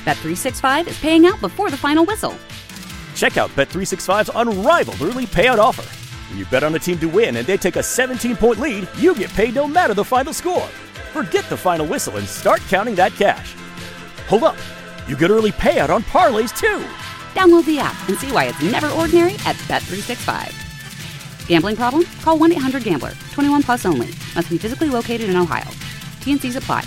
Bet365 is paying out before the final whistle. Check out Bet365's unrivaled early payout offer. When you bet on a team to win and they take a 17-point lead, you get paid no matter the final score. Forget the final whistle and start counting that cash. Hold up. You get early payout on parlays, too. Download the app and see why it's never ordinary at Bet365. Gambling problem? Call 1-800-GAMBLER. 21 plus only. Must be physically located in Ohio. T&Cs apply.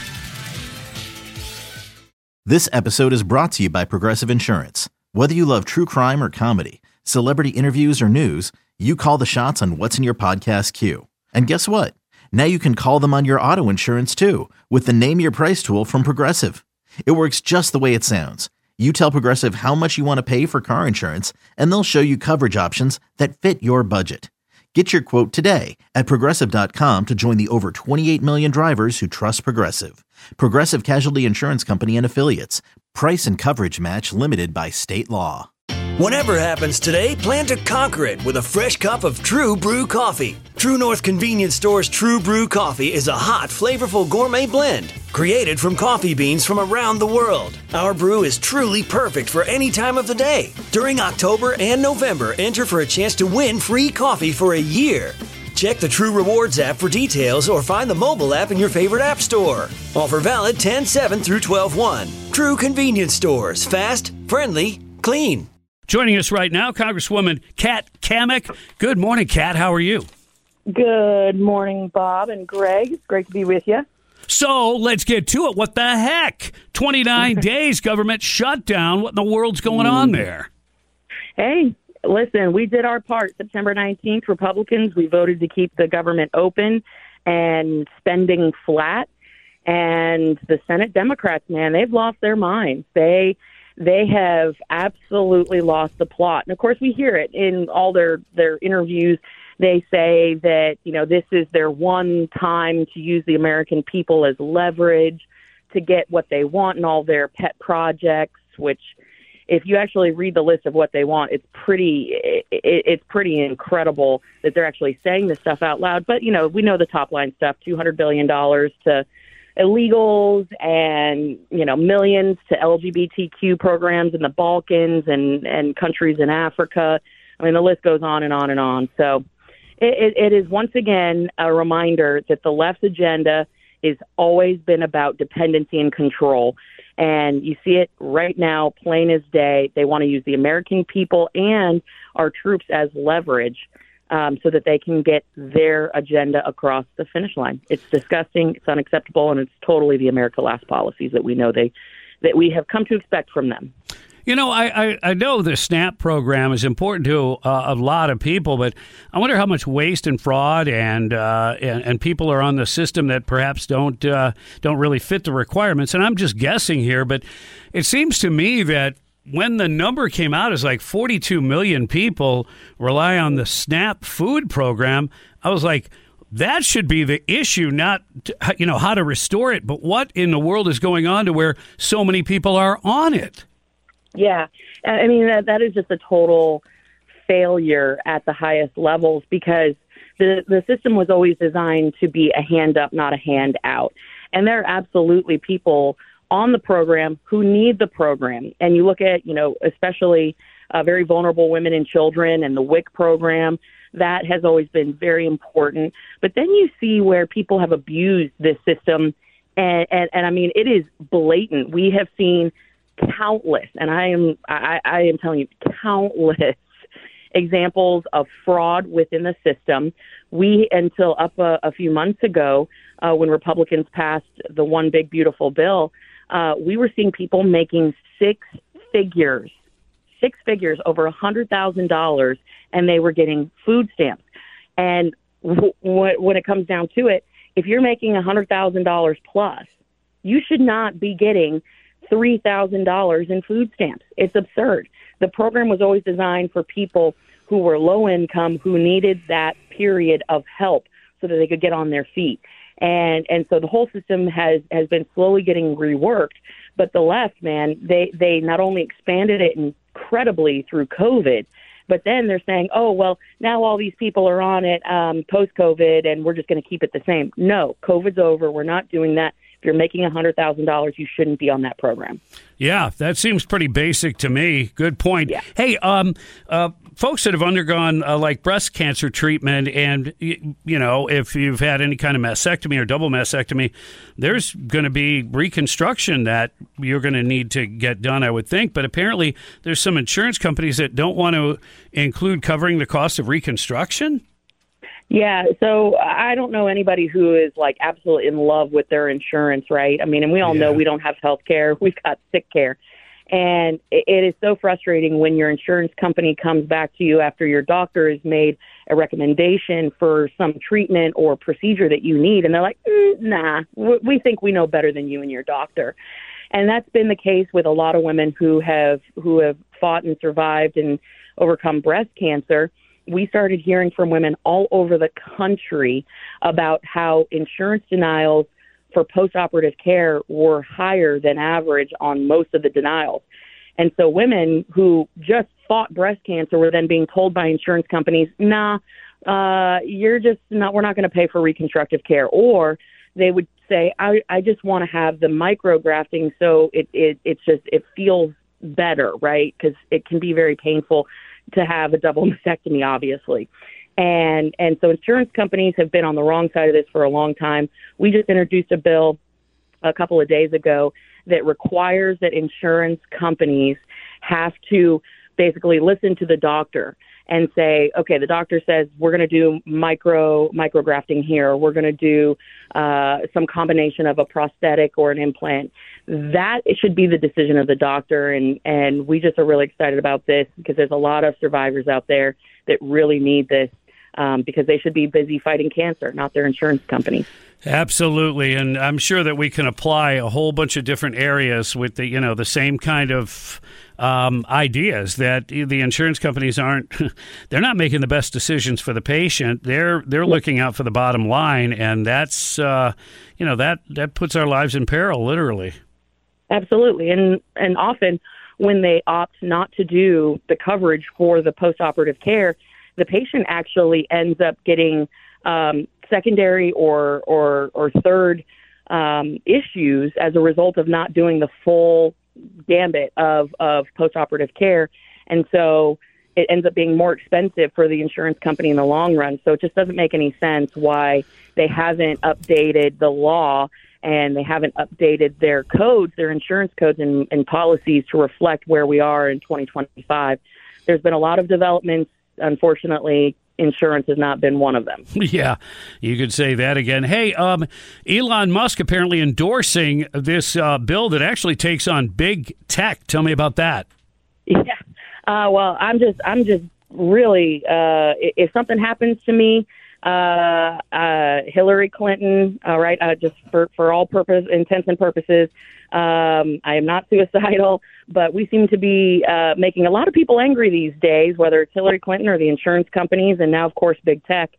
This episode is brought to you by Progressive Insurance. Whether you love true crime or comedy, celebrity interviews or news, you call the shots on what's in your podcast queue. And guess what? Now you can call them on your auto insurance too with the Name Your Price tool from Progressive. It works just the way it sounds. You tell Progressive how much you want to pay for car insurance, and they'll show you coverage options that fit your budget. Get your quote today at Progressive.com to join the over 28 million drivers who trust Progressive. Progressive Casualty Insurance Company and Affiliates. Price and coverage match limited by state law. Whatever happens today, plan to conquer it with a fresh cup of True Brew coffee. True North Convenience Store's True Brew coffee is a hot, flavorful gourmet blend created from coffee beans from around the world. Our brew is truly perfect for any time of the day. During October and November, enter for a chance to win free coffee for a year. Check the True Rewards app for details or find the mobile app in your favorite app store. Offer valid 10/7 through 12/1. True Convenience Stores. Fast, friendly, clean. Joining us right now, Congresswoman Kat Cammack. Good morning, Kat. How are you? Good morning, Bob and Greg. It's great to be with you. So let's get to it. What the heck? 29 days, government shutdown. What in the world's going on there? Hey, listen, we did our part. September 19th, Republicans, we voted to keep the government open and spending flat. And the Senate Democrats, man, they've lost their minds. They have absolutely lost the plot. And, of course, we hear it in all their interviews. They say that, this is their one time to use the American people as leverage to get what they want in all their pet projects, which if you actually read the list of what they want, it's pretty incredible that they're actually saying this stuff out loud. But, we know the top line stuff, $200 billion to illegals and, millions to LGBTQ programs in the Balkans and countries in Africa. I mean, the list goes on and on and on. So it is once again a reminder that the left's agenda has always been about dependency and control. And you see it right now, plain as day. They want to use the American people and our troops as leverage so that they can get their agenda across the finish line. It's disgusting, it's unacceptable, and it's totally the America Last policies that we know that we have come to expect from them. I know the SNAP program is important to a lot of people, but I wonder how much waste and fraud and people are on the system that perhaps don't really fit the requirements. And I'm just guessing here, but it seems to me that when the number came out as like 42 million people rely on the SNAP food program, I was like, that should be the issue, not, how to restore it. But what in the world is going on to where so many people are on it? Yeah, I mean, that is just a total failure at the highest levels because the system was always designed to be a hand up, not a hand out. And there are absolutely people on the program who need the program. And you look at, especially very vulnerable women and children and the WIC program, that has always been very important. But then you see where people have abused this system. And I mean, it is blatant. We have seen countless, and I am telling you, countless examples of fraud within the system. We, until up a few months ago, when Republicans passed the One Big Beautiful Bill, we were seeing people making six figures, over $100,000, and they were getting food stamps. And when it comes down to it, if you're making $100,000 plus, you should not be getting $3,000 in food stamps. It's absurd. The program was always designed for people who were low income, who needed that period of help so that they could get on their feet. And so the whole system has been slowly getting reworked. But the left, man, they not only expanded it incredibly through COVID, but then they're saying, oh, well, now all these people are on it post-COVID, and we're just going to keep it the same. No, COVID's over. We're not doing that. If you're making $100,000, you shouldn't be on that program. Yeah, that seems pretty basic to me. Good point. Yeah. Hey, folks that have undergone like breast cancer treatment, and if you've had any kind of mastectomy or double mastectomy, there's going to be reconstruction that you're going to need to get done, I would think. But apparently, there's some insurance companies that don't want to include covering the cost of reconstruction. Yeah, so I don't know anybody who is like absolutely in love with their insurance, right? I mean, and we all know we don't have health care. We've got sick care. And it is so frustrating when your insurance company comes back to you after your doctor has made a recommendation for some treatment or procedure that you need. And they're like, nah, we think we know better than you and your doctor. And that's been the case with a lot of women who have fought and survived and overcome breast cancer. We started hearing from women all over the country about how insurance denials for postoperative care were higher than average on most of the denials. And so women who just fought breast cancer were then being told by insurance companies, we're not going to pay for reconstructive care. Or they would say, I just want to have the micrografting so it feels better, right? Because it can be very painful to have a double mastectomy, obviously. And so insurance companies have been on the wrong side of this for a long time. We just introduced a bill a couple of days ago that requires that insurance companies have to basically listen to the doctor and say, okay, the doctor says we're going to do micrografting here. We're going to do some combination of a prosthetic or an implant. That it should be the decision of the doctor. And we just are really excited about this because there's a lot of survivors out there that really need this. Because they should be busy fighting cancer, not their insurance companies. Absolutely, and I'm sure that we can apply a whole bunch of different areas with the same kind of ideas that the insurance companies they're not making the best decisions for the patient. They're looking out for the bottom line, and that's that puts our lives in peril, literally. Absolutely, and often when they opt not to do the coverage for the postoperative care, the patient actually ends up getting secondary or third issues as a result of not doing the full gambit of postoperative care. And so it ends up being more expensive for the insurance company in the long run. So it just doesn't make any sense why they haven't updated the law and they haven't updated their codes, their insurance codes and policies to reflect where we are in 2025. There's been a lot of developments. Unfortunately, insurance has not been one of them. Yeah, you could say that again. Hey, Elon Musk apparently endorsing this bill that actually takes on big tech. Tell me about that. Yeah. Well, I'm just really, if something happens to me, Hillary Clinton, right, just for all intents and purposes, I am not suicidal, but we seem to be making a lot of people angry these days, whether it's Hillary Clinton or the insurance companies, and now, of course, big tech.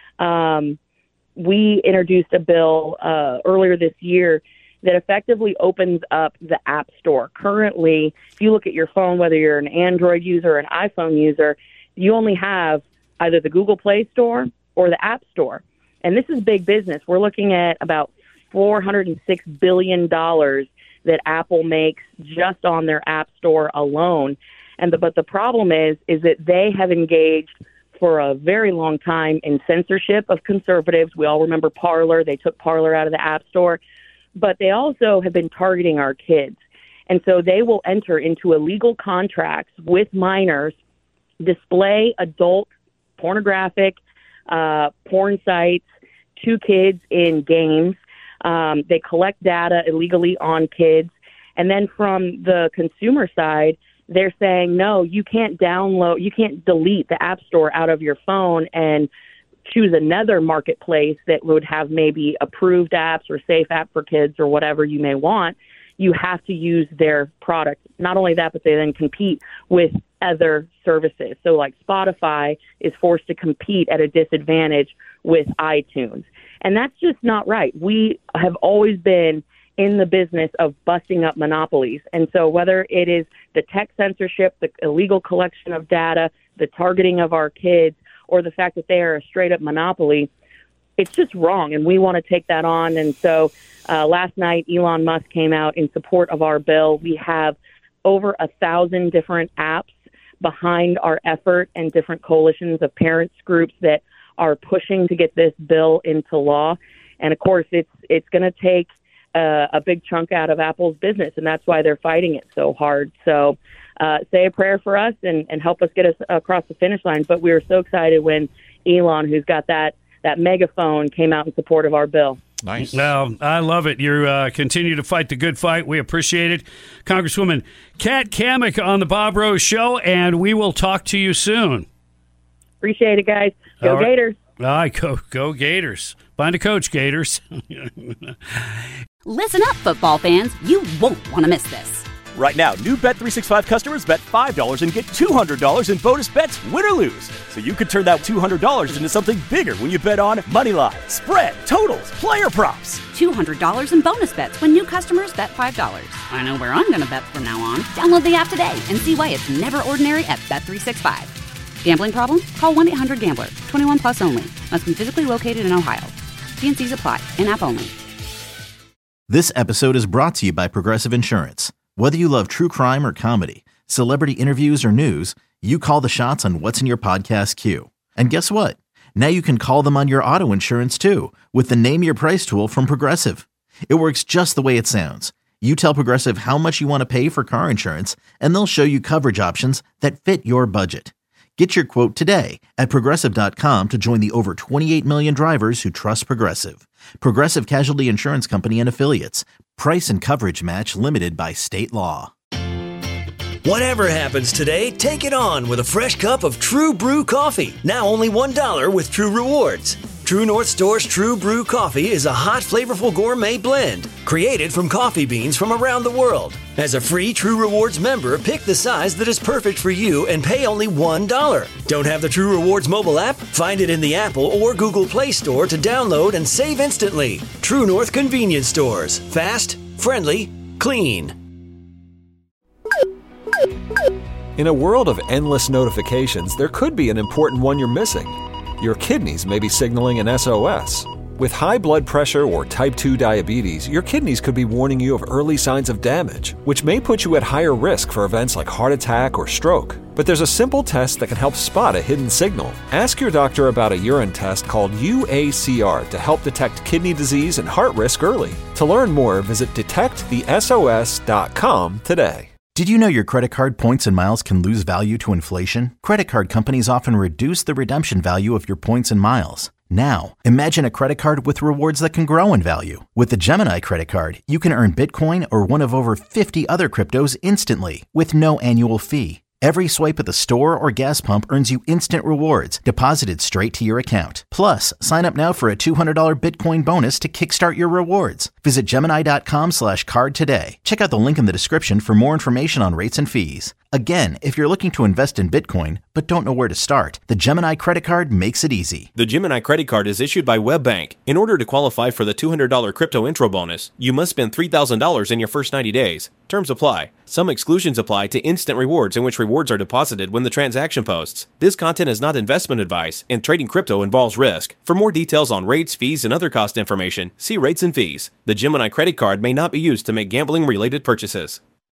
We introduced a bill earlier this year that effectively opens up the App Store. Currently, if you look at your phone, whether you're an Android user or an iPhone user, you only have either the Google Play Store or the App Store. And this is big business. We're looking at about $406 billion that Apple makes just on their App Store alone. But the problem is that they have engaged for a very long time in censorship of conservatives. We all remember Parler. They took Parler out of the App Store. But they also have been targeting our kids. And so they will enter into illegal contracts with minors, display adult pornographic porn sites to kids in games. They collect data illegally on kids. And then from the consumer side, they're saying, no, you can't delete the App Store out of your phone and choose another marketplace that would have maybe approved apps or safe app for kids or whatever you may want. You have to use their product. Not only that, but they then compete with other services. So like Spotify is forced to compete at a disadvantage with iTunes. And that's just not right. We have always been in the business of busting up monopolies. And so whether it is the tech censorship, the illegal collection of data, the targeting of our kids, or the fact that they are a straight-up monopoly, it's just wrong, and we want to take that on. And so last night, Elon Musk came out in support of our bill. We have over 1,000 different apps behind our effort and different coalitions of parents groups that are pushing to get this bill into law. And of course, it's going to take a big chunk out of Apple's business, and that's why they're fighting it so hard. So say a prayer for us and help us get us across the finish line. But we were so excited when Elon, who's got that megaphone, came out in support of our bill. Nice. Well, I love it. You continue to fight the good fight. We appreciate it. Congresswoman Kat Cammack on the Bob Rose Show, and we will talk to you soon. Appreciate it, guys. Go Gators. All right, go Gators. Find a coach, Gators. Listen up, football fans. You won't want to miss this. Right now, new Bet365 customers bet $5 and get $200 in bonus bets, win or lose. So you could turn that $200 into something bigger when you bet on moneyline, spread, totals, player props. $200 in bonus bets when new customers bet $5. I know where I'm going to bet from now on. Download the app today and see why it's never ordinary at Bet365. Gambling problem? Call 1-800-GAMBLER. 21 plus only. Must be physically located in Ohio. T&Cs apply. In-app only. This episode is brought to you by Progressive Insurance. Whether you love true crime or comedy, celebrity interviews or news, you call the shots on what's in your podcast queue. And guess what? Now you can call them on your auto insurance too with the Name Your Price tool from Progressive. It works just the way it sounds. You tell Progressive how much you want to pay for car insurance, and they'll show you coverage options that fit your budget. Get your quote today at Progressive.com to join the over 28 million drivers who trust Progressive. Progressive Casualty Insurance Company and Affiliates. Price and coverage match limited by state law. Whatever happens today, take it on with a fresh cup of True Brew coffee. Now only $1 with True Rewards. True North Store's True Brew coffee is a hot, flavorful gourmet blend created from coffee beans from around the world. As a free True Rewards member, pick the size that is perfect for you and pay only $1. Don't have the True Rewards mobile app? Find it in the Apple or Google Play Store to download and save instantly. True North Convenience Stores. Fast, friendly, clean. In a world of endless notifications, there could be an important one you're missing. Your kidneys may be signaling an SOS. With high blood pressure or type 2 diabetes, your kidneys could be warning you of early signs of damage, which may put you at higher risk for events like heart attack or stroke. But there's a simple test that can help spot a hidden signal. Ask your doctor about a urine test called UACR to help detect kidney disease and heart risk early. To learn more, visit detectthesos.com today. Did you know your credit card points and miles can lose value to inflation? Credit card companies often reduce the redemption value of your points and miles. Now, imagine a credit card with rewards that can grow in value. With the Gemini credit card, you can earn Bitcoin or one of over 50 other cryptos instantly with no annual fee. Every swipe at the store or gas pump earns you instant rewards deposited straight to your account. Plus, sign up now for a $200 Bitcoin bonus to kickstart your rewards. Visit Gemini.com/card today. Check out the link in the description for more information on rates and fees. Again, if you're looking to invest in Bitcoin but don't know where to start, the Gemini credit card makes it easy. The Gemini credit card is issued by WebBank. In order to qualify for the $200 crypto intro bonus, you must spend $3,000 in your first 90 days. Terms apply. Some exclusions apply to instant rewards in which rewards are deposited when the transaction posts. This content is not investment advice, and trading crypto involves risk. For more details on rates, fees, and other cost information, see rates and fees. The Gemini credit card may not be used to make gambling-related purchases.